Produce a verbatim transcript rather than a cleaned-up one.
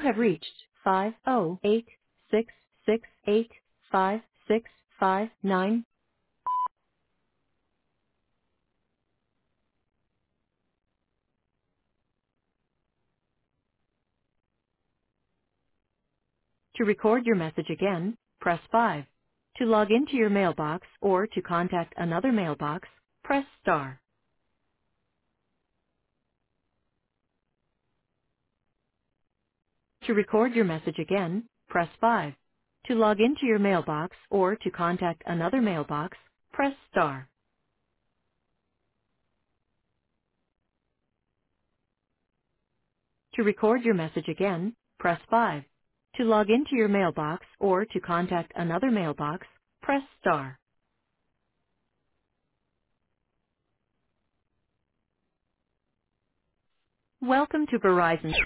have reached five zero eight six six eight five six five nine. To record your message again, press five. To log into your mailbox or to contact another mailbox, press star. To record your message again, press five. To log into your mailbox or to contact another mailbox, press star. To record your message again, press five. To log into your mailbox or to contact another mailbox, press star. Welcome to Verizon.